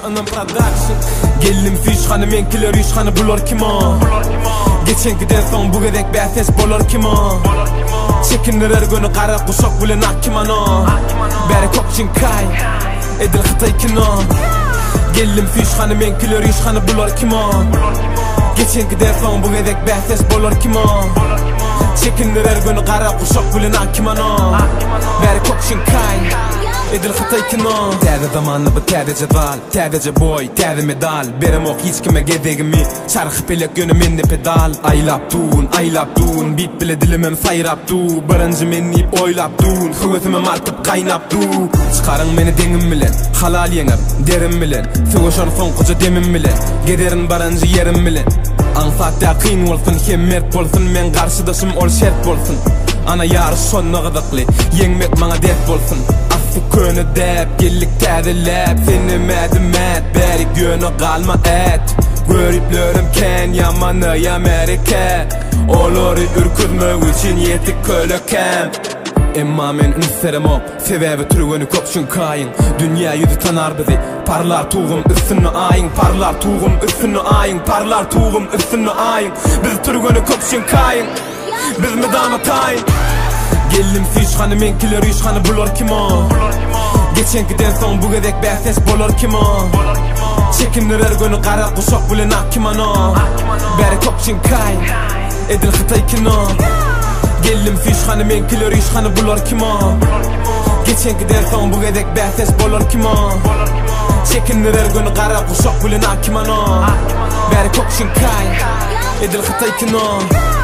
Anam Production. Geldim fişhanı menkiler işhanı bular kima. Geçenkiden son bu gedek bätes bolar kima. Çekinler her günü qara quşak bilen akimana. Bäri kokçin kay edil Xitay kino. Geldim fişhanı menkiler işhanı bular kima. Geçenkiden son bu gedek bätes bolar kima. Çekinler her günü qara quşak bilen akimana. Bäri kokçin kay edil Xitay kino. Täze zamanı bu täze jadal, täze boy, täze medal. Berem ok hiç kime gedegimi, çarxıp elek yönü mende pedal. Aylap dun, bit bile dilimim sayrap du. Birinci menip oylap dun, hüvetime martıp kaynap du. Çıkarın meni dengim bilen, halal yenger, derim bilen. Sögoşan son koca demim bilen, gederin barıncı yerim bilen. Ansatda kıyın olsun, hem mert bolsun, men karşıdaşım ol şert bolsun. Ana yarış sonuna gıdıklı, yengmek bana dert bolsun. Bu könü dep, gellik täzelep, seni mädimet, beri gönü qalma et. Görüplörüm ken, yamanı Amerika. Olori ürkürmek üçün yetik kölökem. Emma men ünserim ok, sebebi türgönü köpçün kayın. Dünya yüzü tanar bizi, parlar tuğum üstünü ayın. Parlar tuğum üstünü ayın, parlar tuğum üstünü ayın. Biz türgönü köpçün kayın, biz mi damatayın. Geldim fişhanı menkiler işhanı bular kima. Geçenkiden son bu gedek bätes bolar kima. Çekinler her günü qara quşak bilen akimana. Bäri kokçin kay edil Xitay kino. Geldim fişhanı menkiler işhanı bular kima. Geçenkiden son bu gedek bätes bolar kima. Çekinler her günü qara quşak bilen akimana. Bäri kokçin kay edil Xitay kino.